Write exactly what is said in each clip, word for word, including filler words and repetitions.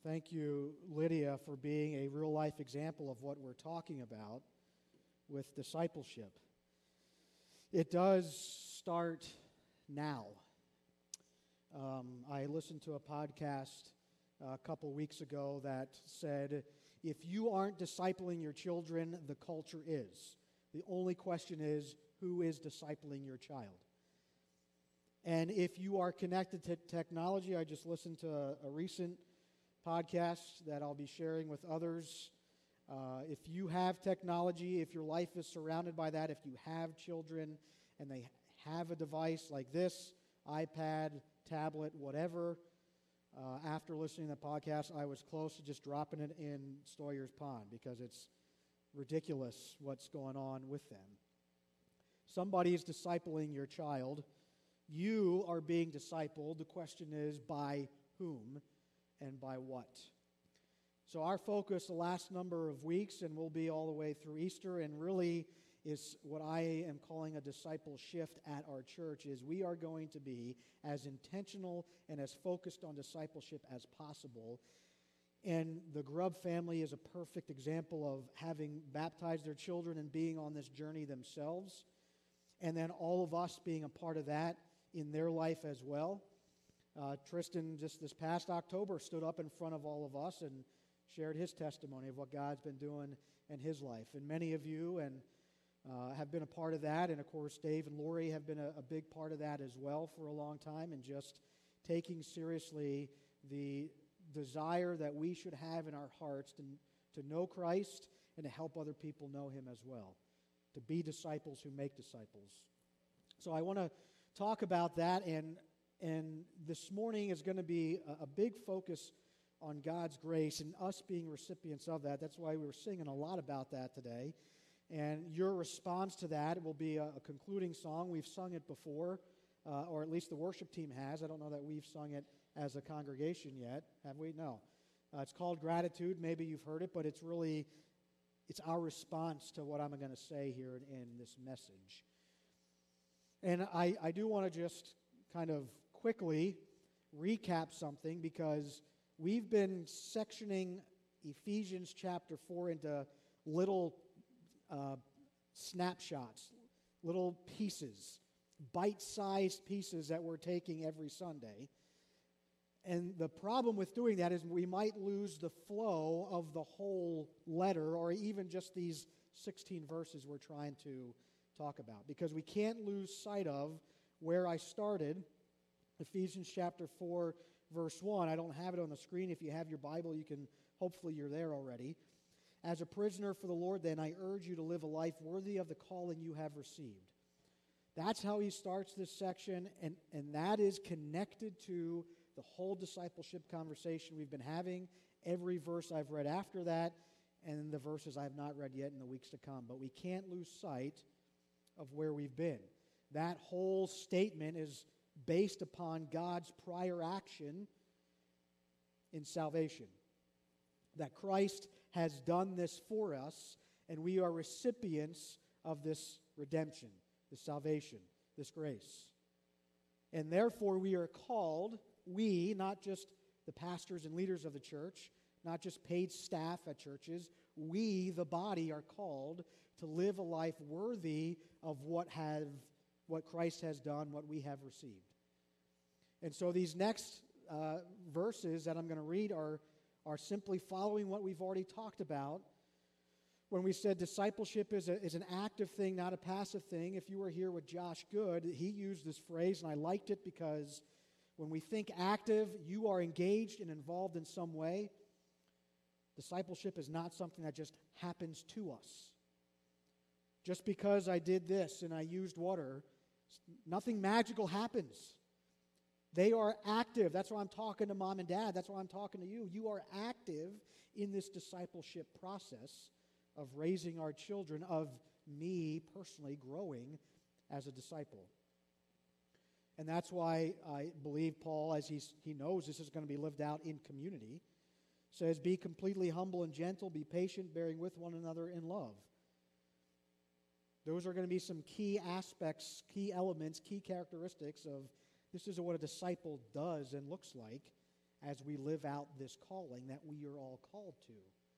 Thank you, Lydia, for being a real-life example of what we're talking about with discipleship. It does start now. Um, I listened to a podcast a couple weeks ago that said, if you aren't discipling your children, the culture is. The only question is, who is discipling your child? And if you are connected to technology, I just listened to a, a recent podcast that I'll be sharing with others. Uh, if you have technology, if your life is surrounded by that, if you have children and they have a device like this, iPad, tablet, whatever, uh, after listening to the podcast, I was close to just dropping it in Sawyer's Pond because it's ridiculous what's going on with them. Somebody is discipling your child. You are being discipled. The question is, by whom and by what? So our focus the last number of weeks, and will be all the way through Easter, and really is what I am calling a disciple shift at our church, is we are going to be as intentional and as focused on discipleship as possible. And the Grubb family is a perfect example of having baptized their children and being on this journey themselves, and then all of us being a part of that in their life as well. Uh, Tristan, just this past October, stood up in front of all of us and shared his testimony of what God's been doing in his life. And many of you and uh, have been a part of that. And, of course, Dave and Lori have been a, a big part of that as well for a long time, and just taking seriously the desire that we should have in our hearts to, to know Christ and to help other people know Him as well, to be disciples who make disciples. So I want to talk about that, and And this morning is going to be a, a big focus on God's grace and us being recipients of that. That's why we were singing a lot about that today. And your response to that will be a, a concluding song. We've sung it before, uh, or at least the worship team has. I don't know that we've sung it as a congregation yet. Have we? No. Uh, it's called Gratitude. Maybe you've heard it, but it's really, it's our response to what I'm going to say here in, in this message. And I, I do want to just kind of quickly recap something, because we've been sectioning Ephesians chapter four into little uh, snapshots, little pieces, bite-sized pieces that we're taking every Sunday. And the problem with doing that is we might lose the flow of the whole letter, or even just these sixteen verses we're trying to talk about, because we can't lose sight of where I started. Ephesians chapter four, verse one. I don't have it on the screen. If you have your Bible, you can, hopefully you're there already. As a prisoner for the Lord, then, I urge you to live a life worthy of the calling you have received. That's how he starts this section, and, and that is connected to the whole discipleship conversation we've been having, every verse I've read after that, and the verses I have not read yet in the weeks to come. But we can't lose sight of where we've been. That whole statement is based upon God's prior action in salvation. That Christ has done this for us, and we are recipients of this redemption, this salvation, this grace. And therefore we are called, we, not just the pastors and leaders of the church, not just paid staff at churches, we, the body, are called to live a life worthy of what have what Christ has done, what we have received. And so these next uh, verses that I'm going to read are, are simply following what we've already talked about when we said discipleship is, a, is an active thing, not a passive thing. If you were here with Josh Good, he used this phrase, and I liked it because when we think active, you are engaged and involved in some way. Discipleship is not something that just happens to us. Just because I did this and I used water, nothing magical happens. They are active. That's why I'm talking to mom and dad. That's why I'm talking to you. You are active in this discipleship process of raising our children, of me personally growing as a disciple. And that's why I believe Paul, as he's, he knows this is going to be lived out in community, says, be completely humble and gentle, be patient, bearing with one another in love. Those are going to be some key aspects, key elements, key characteristics of this is what a disciple does and looks like as we live out this calling that we are all called to.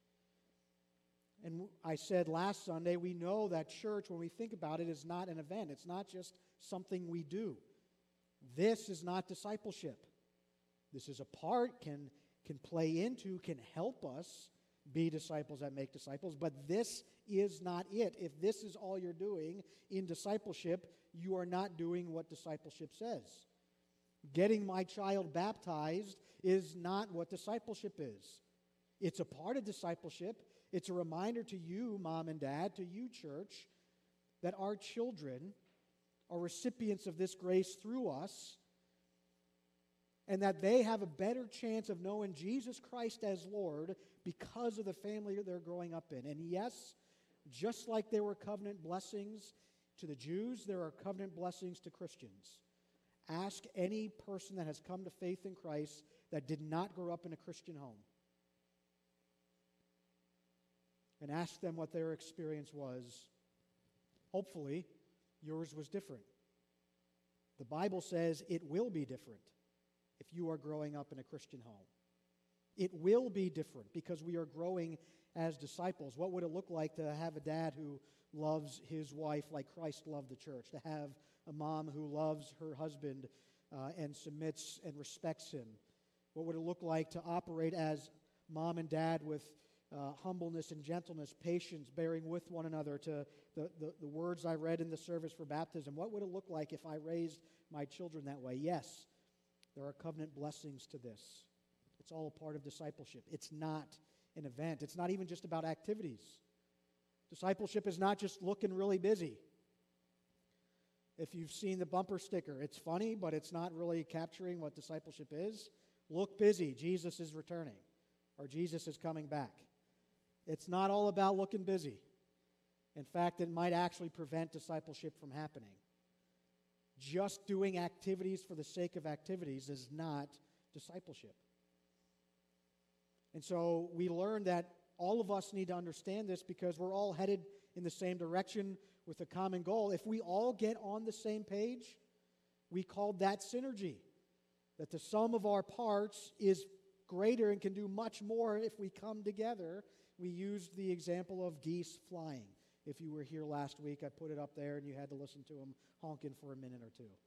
And I said last Sunday, we know that church, when we think about it, is not an event. It's not just something we do. This is not discipleship. This is a part, can, can play into, can help us be disciples that make disciples, but this is not it. If this is all you're doing in discipleship, you are not doing what discipleship says. Getting my child baptized is not what discipleship is. It's a part of discipleship. It's a reminder to you, mom and dad, to you, church, that our children are recipients of this grace through us, and that they have a better chance of knowing Jesus Christ as Lord because of the family they're growing up in. And yes, just like there were covenant blessings to the Jews, there are covenant blessings to Christians. Ask any person that has come to faith in Christ that did not grow up in a Christian home, and ask them what their experience was. Hopefully, yours was different. The Bible says it will be different if you are growing up in a Christian home. It will be different because we are growing as disciples. What would it look like to have a dad who loves his wife like Christ loved the church? To have a mom who loves her husband uh, and submits and respects him? What would it look like to operate as mom and dad with uh, humbleness and gentleness, patience, bearing with one another, to the, the, the words I read in the service for baptism? What would it look like if I raised my children that way? Yes, there are covenant blessings to this. It's all a part of discipleship. It's not an event. It's not even just about activities. Discipleship is not just looking really busy. If you've seen the bumper sticker, it's funny, but it's not really capturing what discipleship is. Look busy. Jesus is returning, or Jesus is coming back. It's not all about looking busy. In fact, it might actually prevent discipleship from happening. Just doing activities for the sake of activities is not discipleship. And so we learned that all of us need to understand this because we're all headed in the same direction with a common goal. If we all get on the same page, we called that synergy. That the sum of our parts is greater and can do much more if we come together. We used the example of geese flying. If you were here last week, I put it up there and you had to listen to them honking for a minute or two.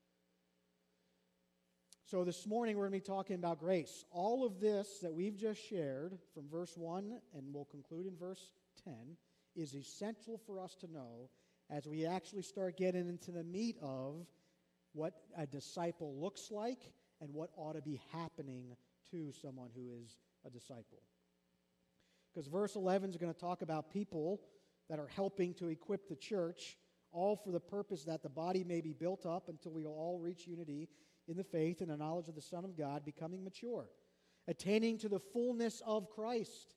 So this morning we're going to be talking about grace. All of this that we've just shared from verse one, and we'll conclude in verse ten, is essential for us to know as we actually start getting into the meat of what a disciple looks like and what ought to be happening to someone who is a disciple. Because verse eleven is going to talk about people that are helping to equip the church, all for the purpose that the body may be built up until we will all reach unity in the faith and the knowledge of the Son of God, becoming mature, attaining to the fullness of Christ.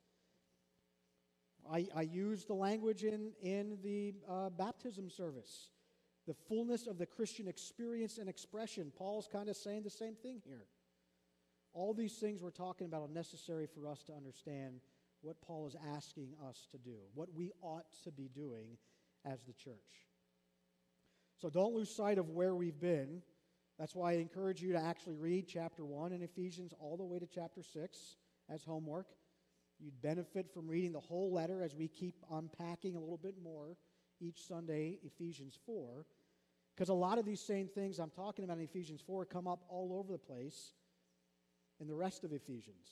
I, I used the language in, in the uh, baptism service. The fullness of the Christian experience and expression. Paul's kind of saying the same thing here. All these things we're talking about are necessary for us to understand what Paul is asking us to do, what we ought to be doing as the church. So don't lose sight of where we've been. That's why I encourage you to actually read chapter one in Ephesians all the way to chapter six as homework. You'd benefit from reading the whole letter as we keep unpacking a little bit more each Sunday, Ephesians four, because a lot of these same things I'm talking about in Ephesians four come up all over the place in the rest of Ephesians.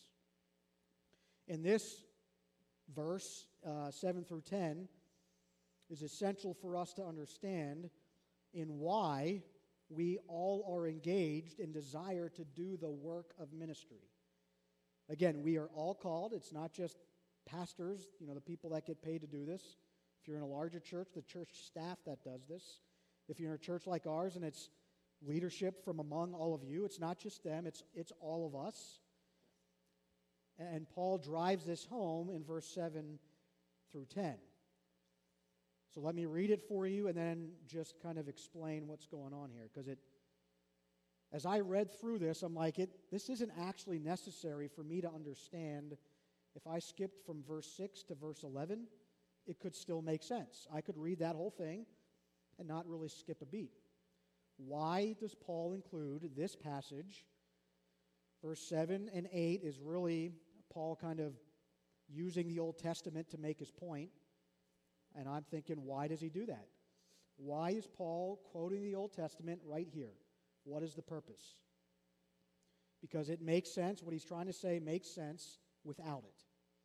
In this verse, uh, seven through ten, is essential for us to understand in why we all are engaged in desire to do the work of ministry. Again, we are all called. It's not just pastors, you know, the people that get paid to do this. If you're in a larger church, the church staff that does this. If you're in a church like ours and it's leadership from among all of you, it's not just them, it's, it's all of us. And Paul drives this home in verse seven through ten. So let me read it for you and then just kind of explain what's going on here. Because it, as I read through this, I'm like, it. this isn't actually necessary for me to understand. If I skipped from verse six to verse eleven, it could still make sense. I could read that whole thing and not really skip a beat. Why does Paul include this passage Verse seven and eight is really Paul kind of using the Old Testament to make his point. And I'm thinking, why does he do that? Why is Paul quoting the Old Testament right here? What is the purpose? Because it makes sense. What he's trying to say makes sense without it.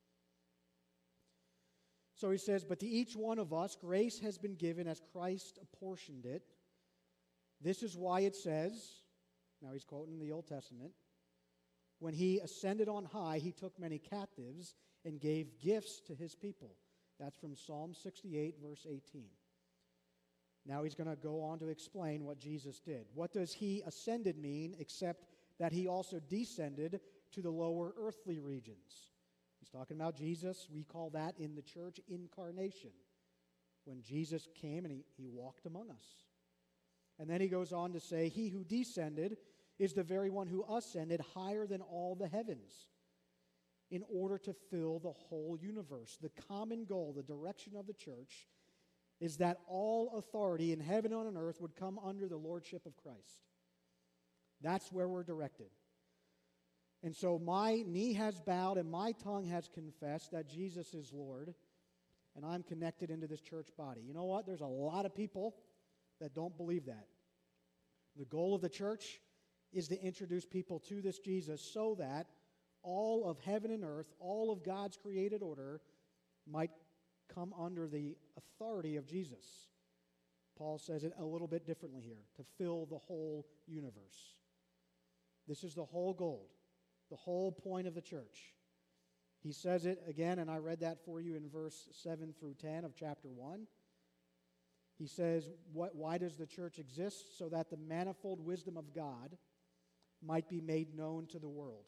So he says, but to each one of us, grace has been given as Christ apportioned it. This is why it says, now he's quoting the Old Testament, when he ascended on high, he took many captives and gave gifts to his people. That's from Psalm sixty-eight, verse eighteen. Now he's going to go on to explain what Jesus did. What does he ascended mean except that he also descended to the lower earthly regions? He's talking about Jesus. We call that in the church incarnation. When Jesus came and he, he walked among us. And then he goes on to say, he who descended is the very one who ascended higher than all the heavens in order to fill the whole universe. The common goal, the direction of the church, is that all authority in heaven and on earth would come under the lordship of Christ. That's where we're directed. And so my knee has bowed and my tongue has confessed that Jesus is Lord, and I'm connected into this church body. You know what? There's a lot of people that don't believe that. The goal of the church is to introduce people to this Jesus so that all of heaven and earth, all of God's created order, might come under the authority of Jesus. Paul says it a little bit differently here, to fill the whole universe. This is the whole goal, the whole point of the church. He says it again, and I read that for you in verse seven through ten of chapter one. He says, what, why does the church exist? So that the manifold wisdom of God might be made known to the world.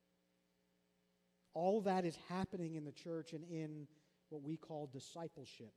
All that is happening in the church and in what we call discipleship.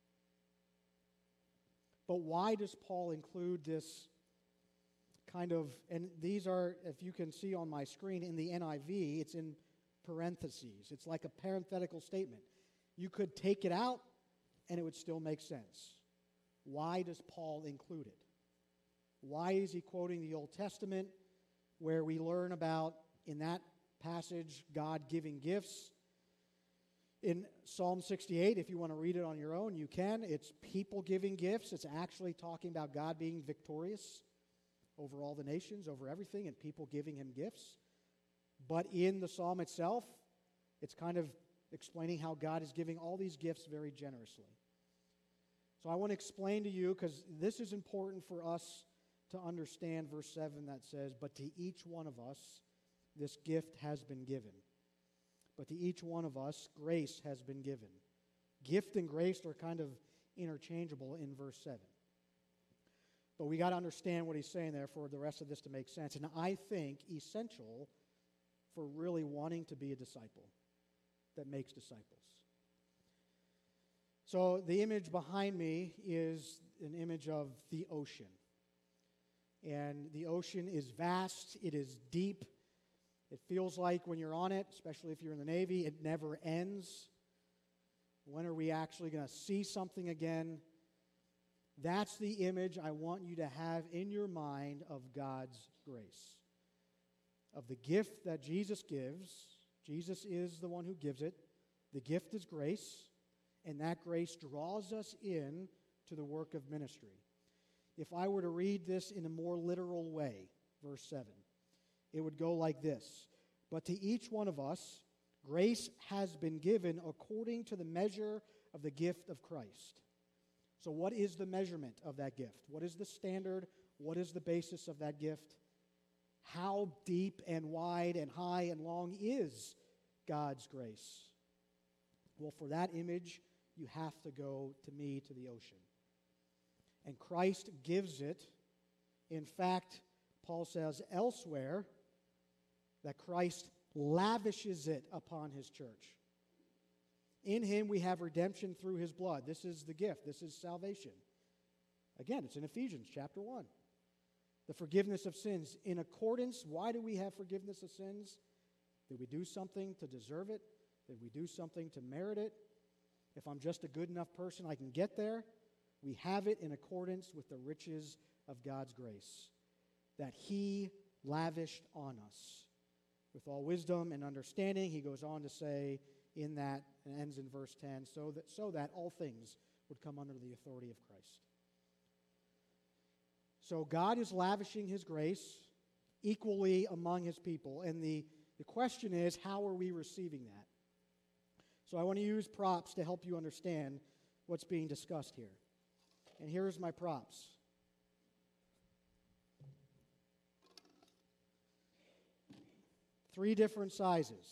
But why does Paul include this kind of, and these are, if you can see on my screen, in the N I V, it's in parentheses. It's like a parenthetical statement. You could take it out and it would still make sense. Why does Paul include it? Why is he quoting the Old Testament, where we learn about, in that passage, God giving gifts? In Psalm sixty-eight, if you want to read it on your own, you can. It's people giving gifts. It's actually talking about God being victorious over all the nations, over everything, and people giving him gifts. But in the psalm itself, it's kind of explaining how God is giving all these gifts very generously. So I want to explain to you, because this is important for us to understand verse seven that says, but to each one of us this gift has been given. But to each one of us grace has been given. Gift and grace are kind of interchangeable in verse seven. But we got to understand what he's saying there for the rest of this to make sense. And I think essential for really wanting to be a disciple that makes disciples. So the image behind me is an image of the ocean. And the ocean is vast, it is deep. It feels like when you're on it, especially if you're in the Navy, it never ends. When are we actually going to see something again? That's the image I want you to have in your mind of God's grace. Of the gift that Jesus gives. Jesus is the one who gives it. The gift is grace, and that grace draws us in to the work of ministry. If I were to read this in a more literal way, verse seven, it would go like this. But to each one of us, grace has been given according to the measure of the gift of Christ. So what is the measurement of that gift? What is the standard? What is the basis of that gift? How deep and wide and high and long is God's grace? Well, for that image, you have to go to me, to the ocean. And Christ gives it. In fact, Paul says elsewhere that Christ lavishes it upon his church. In him we have redemption through his blood. This is the gift. This is salvation. Again, it's in Ephesians chapter one. The forgiveness of sins. In accordance, why do we have forgiveness of sins? Did we do something to deserve it? Did we do something to merit it? If I'm just a good enough person, I can get there. We have it in accordance with the riches of God's grace that he lavished on us. with all wisdom and understanding. He goes on to say in that, and ends in verse ten, so that, so that all things would come under the authority of Christ. So God is lavishing his grace equally among his people, and the, the question is, how are we receiving that? So I want to use props to help you understand what's being discussed here. And here's my props. Three different sizes.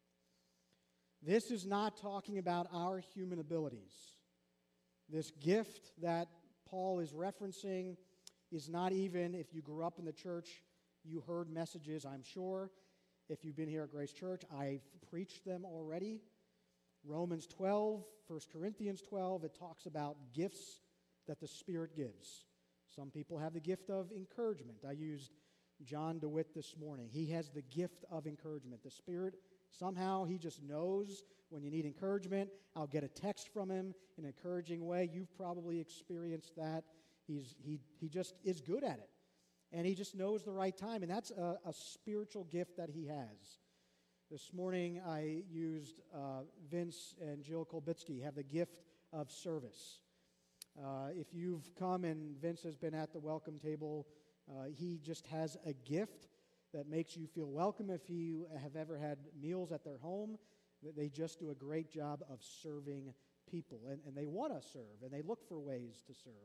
This is not talking about our human abilities. This gift that Paul is referencing is not even, if you grew up in the church, you heard messages, I'm sure. If you've been here at Grace Church, I've preached them already. Romans twelve, First Corinthians twelve, it talks about gifts that the Spirit gives. Some people have the gift of encouragement. I used John DeWitt this morning. He has the gift of encouragement. The Spirit, somehow, he just knows when you need encouragement. I'll get a text from him in an encouraging way. You've probably experienced that. He's, he, he just is good at it. And he just knows the right time. And that's a, a spiritual gift that he has. This morning, I used uh, Vince and Jill Kolbitsky have the gift of service. Uh, if you've come and Vince has been at the welcome table, uh, he just has a gift that makes you feel welcome. If you have ever had meals at their home, they just do a great job of serving people. And, and they want to serve, and they look for ways to serve.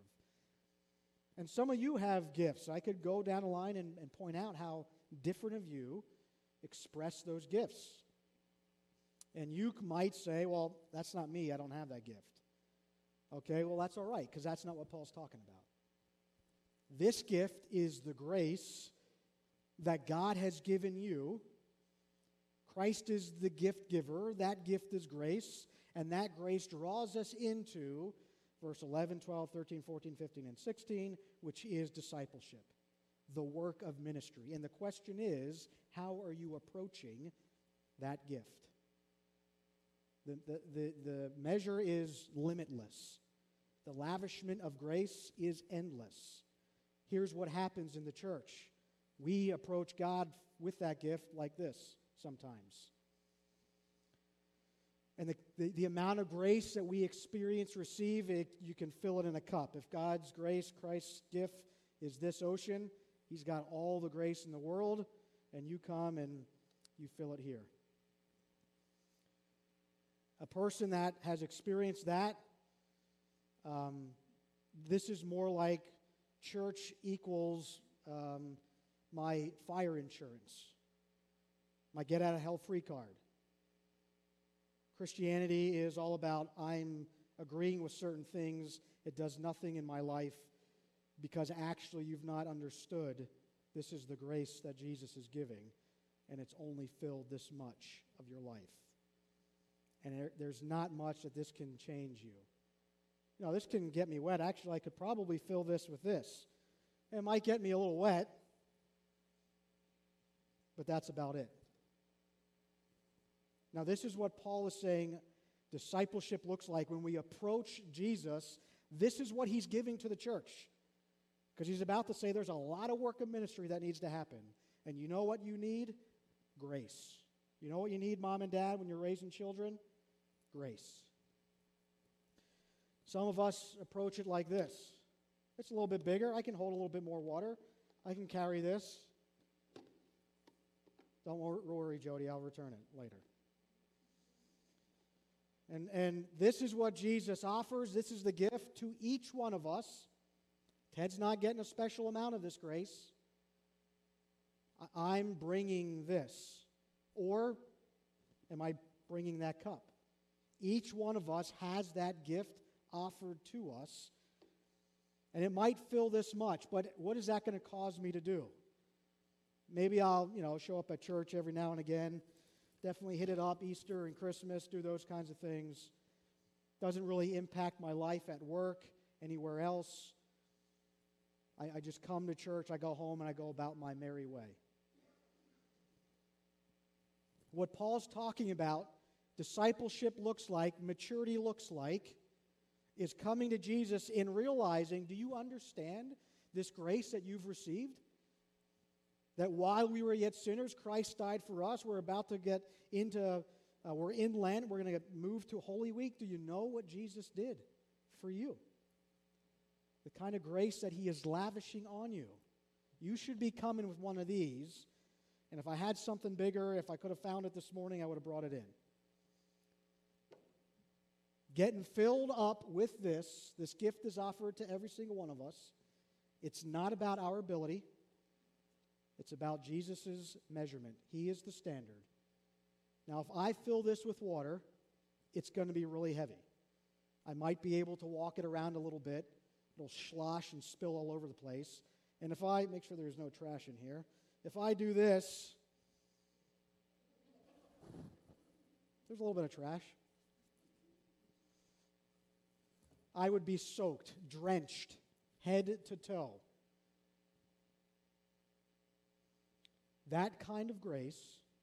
And some of you have gifts. I could go down the line and, and point out how different of you express those gifts. And you might say, well, that's not me. I don't have that gift. Okay, well, that's all right, because that's not what Paul's talking about. This gift is the grace that God has given you. Christ is the gift giver. That gift is grace, and that grace draws us into verse eleven, twelve, thirteen, fourteen, fifteen, and sixteen, which is discipleship, the work of ministry. And the question is, how are you approaching that gift? The, the, the, the measure is limitless. The lavishment of grace is endless. Here's what happens in the church. We approach God with that gift like this sometimes. And the, the, the amount of grace that we experience, receive, it, you can fill it in a cup. If God's grace, Christ's gift, is this ocean, he's got all the grace in the world, and you come and you fill it here. A person that has experienced that, um, this is more like church equals um, my fire insurance, my get-out-of-hell-free card. Christianity is all about I'm agreeing with certain things. It does nothing in my life because actually you've not understood this is the grace that Jesus is giving, and it's only filled this much of your life. And there, there's not much that this can change you. You know, this can get me wet. Actually, I could probably fill this with this. It might get me a little wet, but that's about it. Now, this is what Paul is saying discipleship looks like when we approach Jesus. This is what he's giving to the church. Because he's about to say there's a lot of work of ministry that needs to happen. And you know what you need? Grace. You know what you need, mom and dad, when you're raising children? Grace. Some of us approach it like this. It's a little bit bigger. I can hold a little bit more water. I can carry this. Don't worry, Jody, I'll return it later. And, and this is what Jesus offers. This is the gift to each one of us. Ted's not getting a special amount of this grace. I, I'm bringing this. Or am I bringing that cup? Each one of us has that gift offered to us. And it might fill this much, but what is that going to cause me to do? Maybe I'll, you know, show up at church every now and again. Definitely hit it up Easter and Christmas, do those kinds of things. Doesn't really impact my life at work, anywhere else. I, I just come to church, I go home, and I go about my merry way. What Paul's talking about, discipleship looks like, maturity looks like, is coming to Jesus in realizing, do you understand this grace that you've received? That while we were yet sinners, Christ died for us. We're about to get into, uh, we're in Lent. We're going to move to Holy Week. Do you know what Jesus did for you? The kind of grace that he is lavishing on you. You should be coming with one of these. And if I had something bigger, if I could have found it this morning, I would have brought it in. Getting filled up with this, this gift is offered to every single one of us. It's not about our ability. It's about Jesus' measurement. He is the standard. Now, if I fill this with water, it's going to be really heavy. I might be able to walk it around a little bit. It'll slosh and spill all over the place. And if I, make sure there's no trash in here, if I do this, there's a little bit of trash. I would be soaked, drenched, head to toe. That kind of grace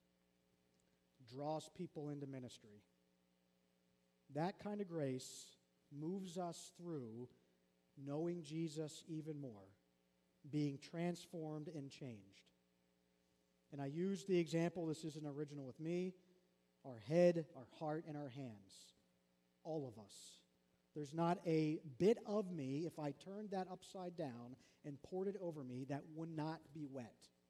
draws people into ministry. That kind of grace moves us through knowing Jesus even more, being transformed and changed. And I use the example, this isn't original with me, our head, our heart, and our hands. All of us. There's not a bit of me, if I turned that upside down and poured it over me, that would not be wet.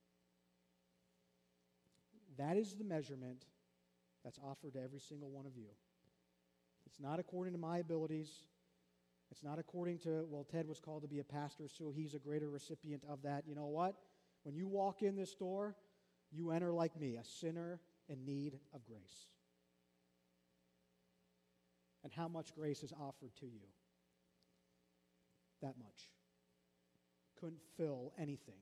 That is the measurement that's offered to every single one of you. It's not according to my abilities. It's not according to, well, Ted was called to be a pastor, so he's a greater recipient of that. You know what? When you walk in this door, you enter like me, a sinner in need of grace. And how much grace is offered to you? That much. Couldn't fill anything.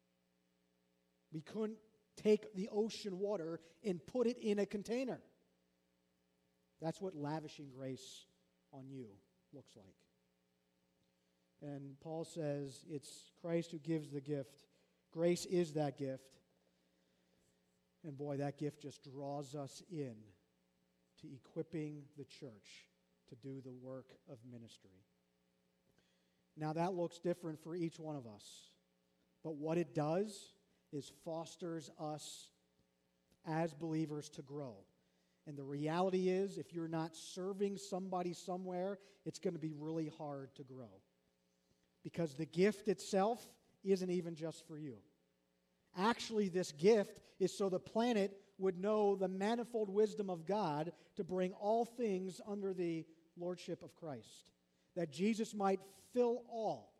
We couldn't take the ocean water and put it in a container. That's what lavishing grace on you looks like. And Paul says it's Christ who gives the gift. Grace is that gift. And boy, that gift just draws us in to equipping the church to do the work of ministry. Now that looks different for each one of us. But what it does is fosters us as believers to grow. And the reality is, if you're not serving somebody somewhere, it's going to be really hard to grow. Because the gift itself isn't even just for you. Actually, this gift is so the planet would know the manifold wisdom of God to bring all things under the lordship of Christ. That Jesus might fill all,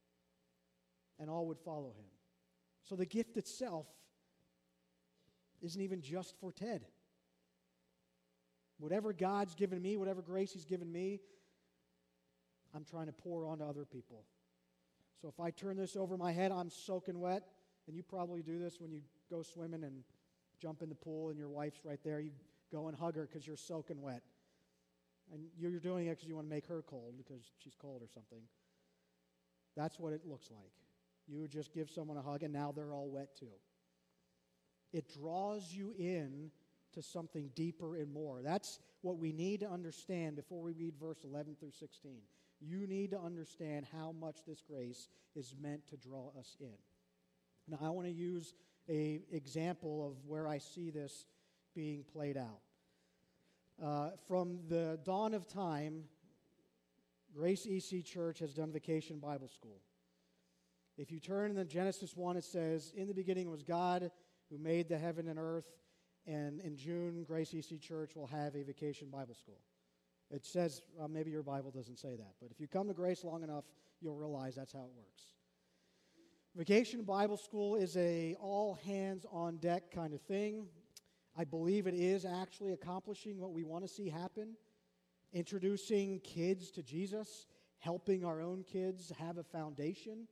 and all would follow him. So the gift itself isn't even just for Ted. Whatever God's given me, whatever grace he's given me, I'm trying to pour onto other people. So if I turn this over my head, I'm soaking wet, and you probably do this when you go swimming and jump in the pool and your wife's right there. You go and hug her because you're soaking wet. And you're doing it because you want to make her cold because she's cold or something. That's what it looks like. You would just give someone a hug, and now they're all wet too. It draws you in to something deeper and more. That's what we need to understand before we read verse eleven through sixteen. You need to understand how much this grace is meant to draw us in. Now, I want to use an example of where I see this being played out. Uh, from the dawn of time, Grace E C Church has done Vacation Bible School. If you turn in Genesis one, it says, "In the beginning was God who made the heaven and earth." And in June, Grace E C Church will have a Vacation Bible School. It says, well, maybe your Bible doesn't say that, but if you come to Grace long enough, you'll realize that's how it works. Vacation Bible School is a all-hands-on-deck kind of thing. I believe it is actually accomplishing what we want to see happen, introducing kids to Jesus, helping our own kids have a foundation,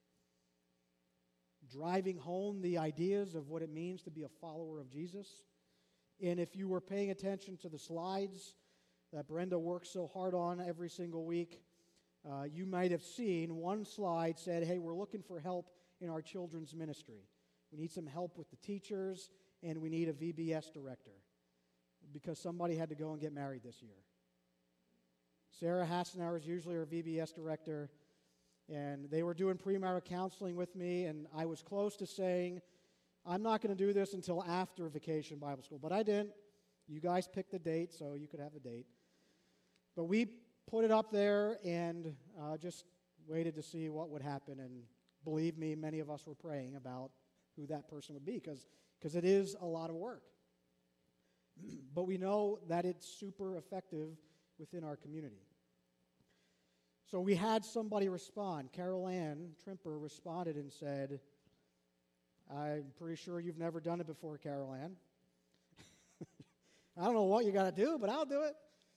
driving home the ideas of what it means to be a follower of Jesus. And if you were paying attention to the slides that Brenda works so hard on every single week, uh, you might have seen one slide said, hey, we're looking for help in our children's ministry. We need some help with the teachers, and we need a V B S director because somebody had to go and get married this year. Sarah Hassenauer is usually our V B S director, and they were doing premarital counseling with me, and I was close to saying, I'm not going to do this until after Vacation Bible School. But I didn't. You guys picked the date, so you could have the date. But we put it up there and uh, just waited to see what would happen. And believe me, many of us were praying about who that person would be because because it is a lot of work. But we know that it's super effective within our community. So we had somebody respond. Carol Ann Trimper responded and said, I'm pretty sure you've never done it before, Carol Ann. I don't know what you got to do, but I'll do it.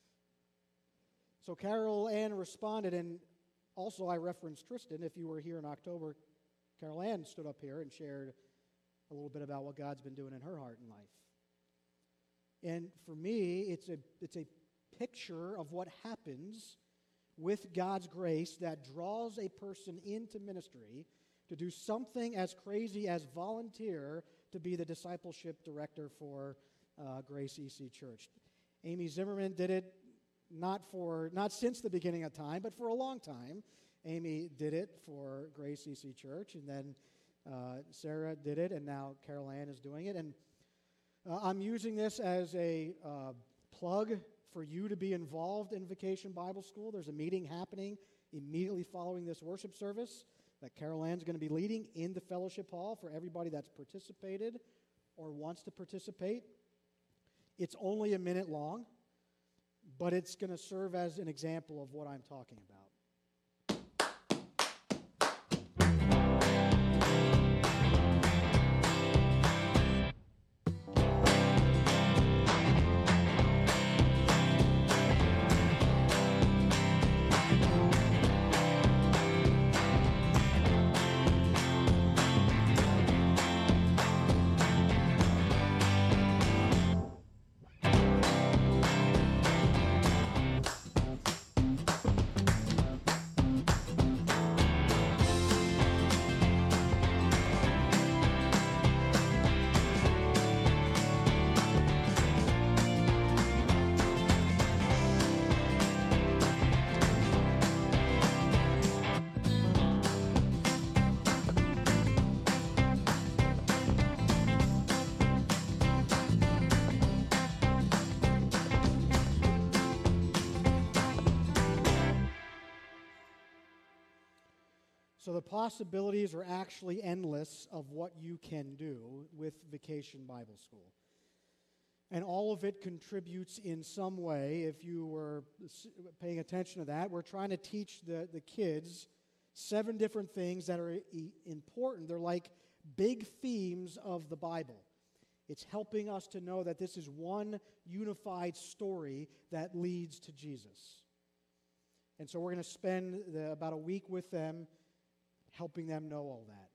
So Carol Ann responded, and also I referenced Tristan. If you were here in October, Carol Ann stood up here and shared a little bit about what God's been doing in her heart and life. And for me, it's a it's a picture of what happens with God's grace that draws a person into ministry to do something as crazy as volunteer to be the discipleship director for uh, Grace E C Church. Amy Zimmerman did it not for not since the beginning of time, but for a long time. Amy did it for Grace E C Church, and then uh, Sarah did it, and now Carol Ann is doing it. And uh, I'm using this as a uh, plug for you to be involved in Vacation Bible School. There's a meeting happening immediately following this worship service that Carol Ann's going to be leading in the fellowship hall for everybody that's participated or wants to participate. It's only a minute long, but it's going to serve as an example of what I'm talking about. So the possibilities are actually endless of what you can do with Vacation Bible School. And all of it contributes in some way. If you were paying attention to that, we're trying to teach the, the kids seven different things that are e- important. They're like big themes of the Bible. It's helping us to know that this is one unified story that leads to Jesus. And so we're going to spend the, about a week with them helping them know all that.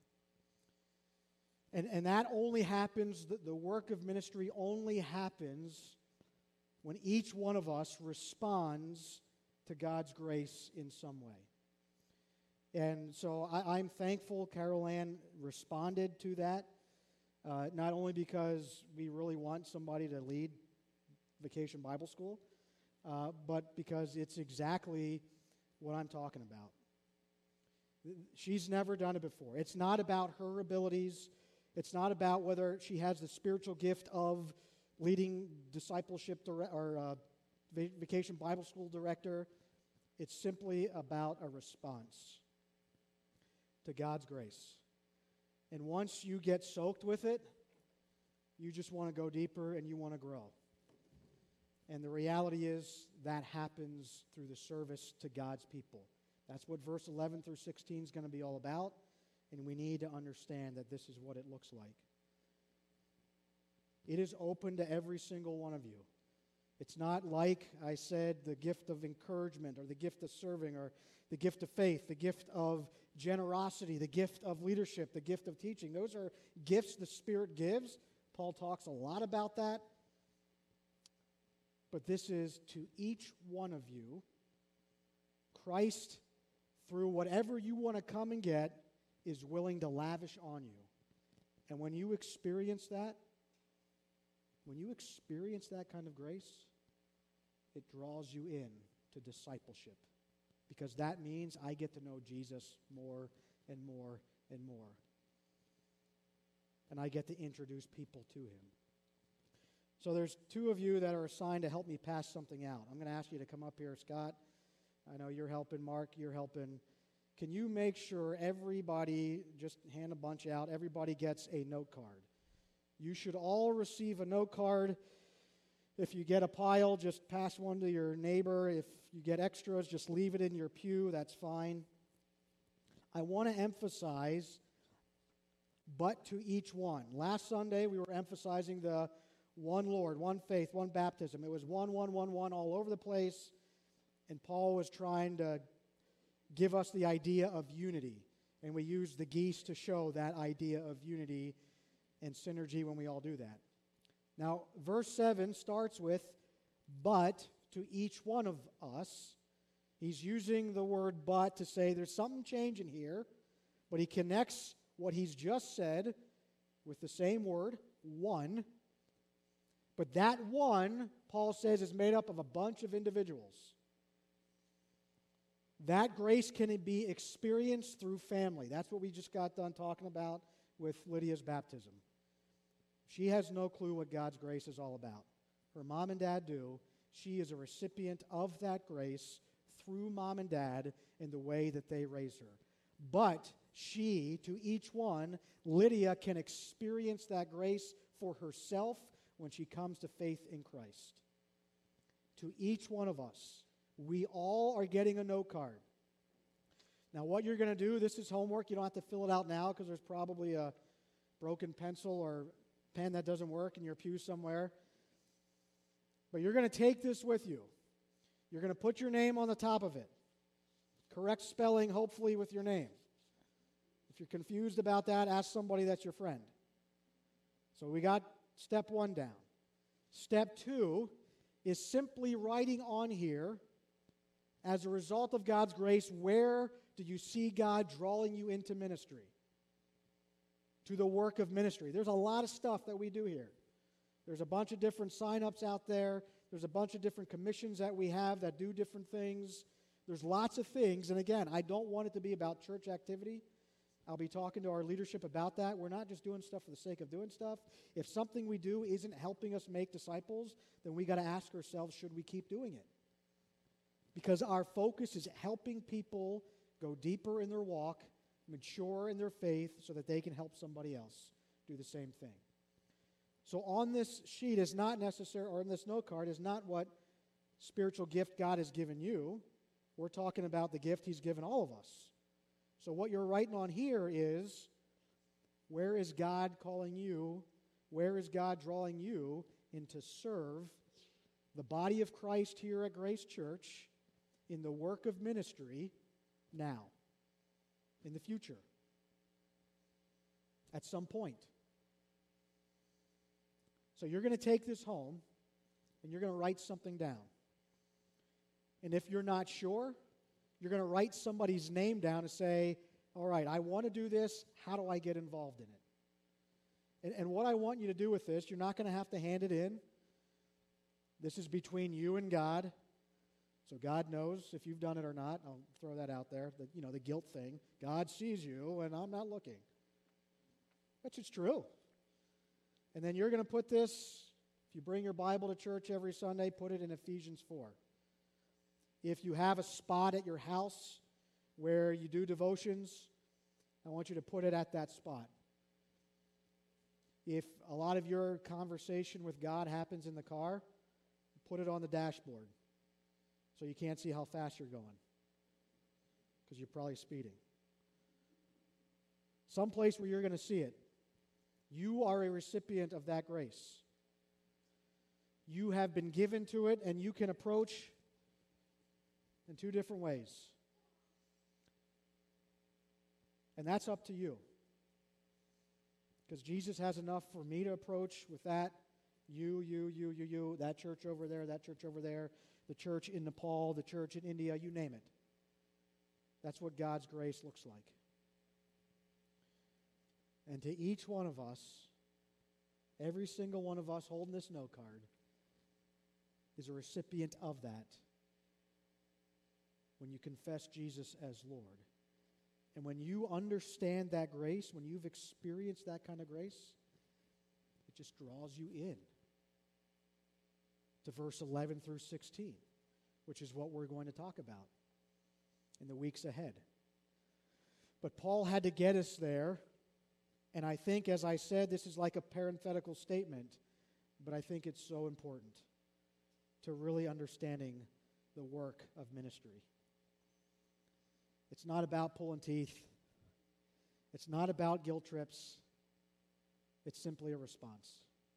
And, and that only happens, the, the work of ministry only happens when each one of us responds to God's grace in some way. And so I, I'm thankful Carol Ann responded to that, uh, not only because we really want somebody to lead Vacation Bible School, uh, but because it's exactly what I'm talking about. She's never done it before. It's not about her abilities. It's not about whether she has the spiritual gift of leading discipleship dire- or uh, Vacation Bible School director. It's simply about a response to God's grace. And once you get soaked with it, you just want to go deeper and you want to grow. And the reality is that happens through the service to God's people. That's what verse eleven through sixteen is going to be all about, and we need to understand that this is what it looks like. It is open to every single one of you. It's not like I said the gift of encouragement or the gift of serving or the gift of faith, the gift of generosity, the gift of leadership, the gift of teaching. Those are gifts the Spirit gives. Paul talks a lot about that. But this is to each one of you, Christ, through whatever you want to come and get, is willing to lavish on you. And when you experience that, when you experience that kind of grace, it draws you in to discipleship. Because that means I get to know Jesus more and more and more. and I get to introduce people to him. So there's two of you that are assigned to help me pass something out. I'm going to ask you to come up here, Scott. I know you're helping, Mark, you're helping. Can you make sure everybody, just hand a bunch out, everybody gets a note card? You should all receive a note card. If you get a pile, just pass one to your neighbor. If you get extras, just leave it in your pew. That's fine. I want to emphasize, but to each one. Last Sunday, we were emphasizing the one Lord, one faith, one baptism. It was one, one, one, one all over the place. And Paul was trying to give us the idea of unity. And we used the geese to show that idea of unity and synergy when we all do that. Now, verse seven starts with, but to each one of us. He's using the word but to say there's something changing here, but he connects what he's just said with the same word, one. But that one, Paul says, is made up of a bunch of individuals. That grace can be experienced through family. That's what we just got done talking about with Lydia's baptism. She has no clue what God's grace is all about. Her mom and dad do. She is a recipient of that grace through mom and dad in the way that they raise her. But she, to each one, Lydia can experience that grace for herself when she comes to faith in Christ. To each one of us, we all are getting a note card. Now, what you're going to do, this is homework. You don't have to fill it out now because there's probably a broken pencil or pen that doesn't work in your pew somewhere. But you're going to take this with you. You're going to put your name on the top of it. Correct spelling, hopefully, with your name. If you're confused about that, ask somebody that's your friend. So we got step one down. Step two is simply writing on here, as a result of God's grace, where do you see God drawing you into ministry? To the work of ministry. There's a lot of stuff that we do here. There's a bunch of different sign-ups out there. There's a bunch of different commissions that we have that do different things. There's lots of things. And again, I don't want it to be about church activity. I'll be talking to our leadership about that. We're not just doing stuff for the sake of doing stuff. If something we do isn't helping us make disciples, then we got to ask ourselves, should we keep doing it? Because our focus is helping people go deeper in their walk, mature in their faith, so that they can help somebody else do the same thing. So on this sheet is not necessary, or in this note card, is not what spiritual gift God has given you. We're talking about the gift He's given all of us. So what you're writing on here is, where is God calling you? Where is God drawing you in to serve the body of Christ here at Grace Church in the work of ministry now, in the future, at some point? So you're going to take this home, and you're going to write something down. And if you're not sure, you're going to write somebody's name down and say, all right, I want to do this. How do I get involved in it? And, and what I want you to do with this, you're not going to have to hand it in. This is between you and God. So God knows if you've done it or not. I'll throw that out there. The, you know, the guilt thing. God sees you, and I'm not looking. Which is true. And then you're going to put this, if you bring your Bible to church every Sunday, put it in Ephesians four. If you have a spot at your house where you do devotions, I want you to put it at that spot. If a lot of your conversation with God happens in the car, put it on the dashboard so you can't see how fast you're going because you're probably speeding. Someplace where you're going to see it. You are a recipient of that grace. You have been given to it, and you can approach in two different ways. And that's up to you. Because Jesus has enough for me to approach with that. You, you, you, you, you, that church over there, that church over there, the church in Nepal, the church in India, you name it. That's what God's grace looks like. And to each one of us, every single one of us holding this note card is a recipient of that when you confess Jesus as Lord. And when you understand that grace, when you've experienced that kind of grace, it just draws you in to verse eleven through sixteen, which is what we're going to talk about in the weeks ahead. But Paul had to get us there, and I think, as I said, this is like a parenthetical statement, but I think it's so important to really understanding the work of ministry. It's not about pulling teeth. It's not about guilt trips. It's simply a response.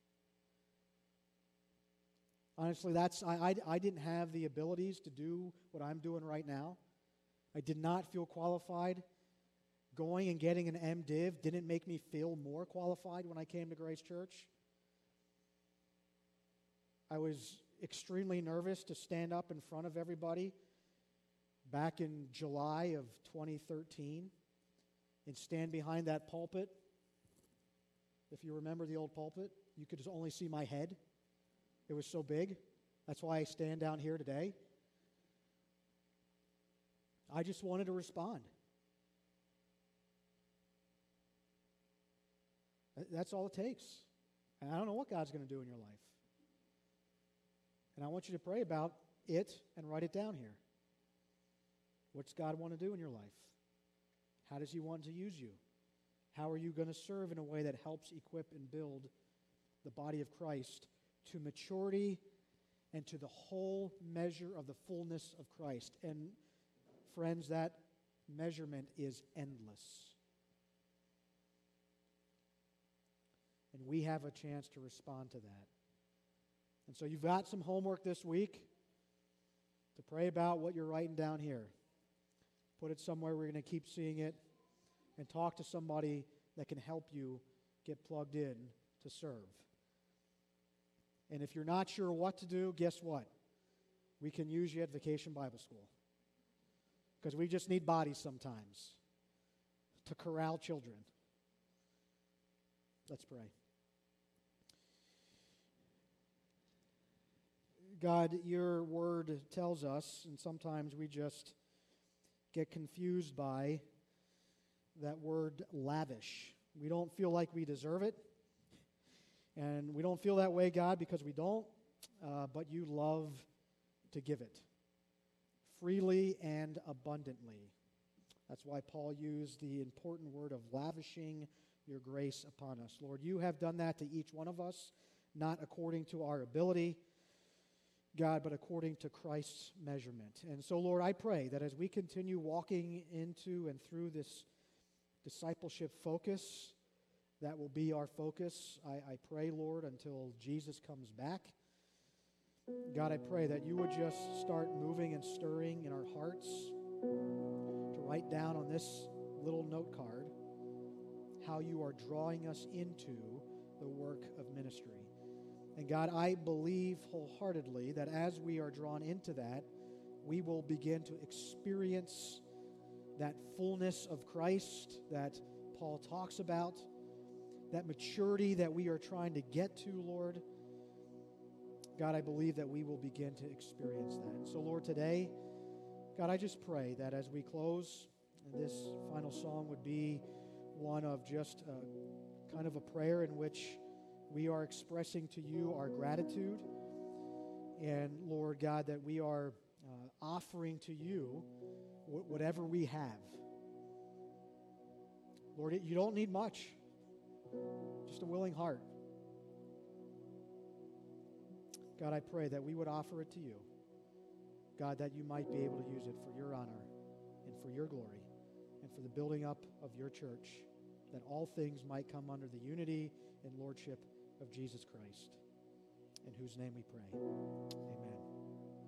Honestly, that's I, I, I didn't have the abilities to do what I'm doing right now. I did not feel qualified. Going and getting an MDiv didn't make me feel more qualified when I came to Grace Church. I was extremely nervous to stand up in front of everybody back in July of twenty thirteen and stand behind that pulpit. If you remember the old pulpit, you could just only see my head. It was so big. That's why I stand down here today. I just wanted to respond. That's all it takes. And I don't know what God's going to do in your life. And I want you to pray about it and write it down here. What's God want to do in your life? How does He want to use you? How are you going to serve in a way that helps equip and build the body of Christ to maturity and to the whole measure of the fullness of Christ? And friends, that measurement is endless. And we have a chance to respond to that. And so you've got some homework this week to pray about what you're writing down here. Put it somewhere we're going to keep seeing it, and talk to somebody that can help you get plugged in to serve. And if you're not sure what to do, guess what? We can use you at Vacation Bible School. Because we just need bodies sometimes to corral children. Let's pray. God, your word tells us, and sometimes we just get confused by that word lavish. We don't feel like we deserve it. And we don't feel that way, God, because we don't. Uh, but you love to give it freely and abundantly. That's why Paul used the important word of lavishing your grace upon us. Lord, you have done that to each one of us, not according to our ability, God, but according to Christ's measurement. And so, Lord, I pray that as we continue walking into and through this discipleship focus, that will be our focus. I, I pray, Lord, until Jesus comes back. God, I pray that you would just start moving and stirring in our hearts to write down on this little note card how you are drawing us into the work of ministry. And God, I believe wholeheartedly that as we are drawn into that, we will begin to experience that fullness of Christ that Paul talks about, that maturity that we are trying to get to, Lord. God, I believe that we will begin to experience that. And so, Lord, today, God, I just pray that as we close, this final song would be one of just a, kind of a prayer in which we are expressing to you our gratitude. And, Lord God, that we are uh, offering to you wh- whatever we have. Lord, you don't need much, just a willing heart. God, I pray that we would offer it to you. God, that you might be able to use it for your honor and for your glory and for the building up of your church, that all things might come under the unity and lordship of Jesus Christ, in whose name we pray. Amen.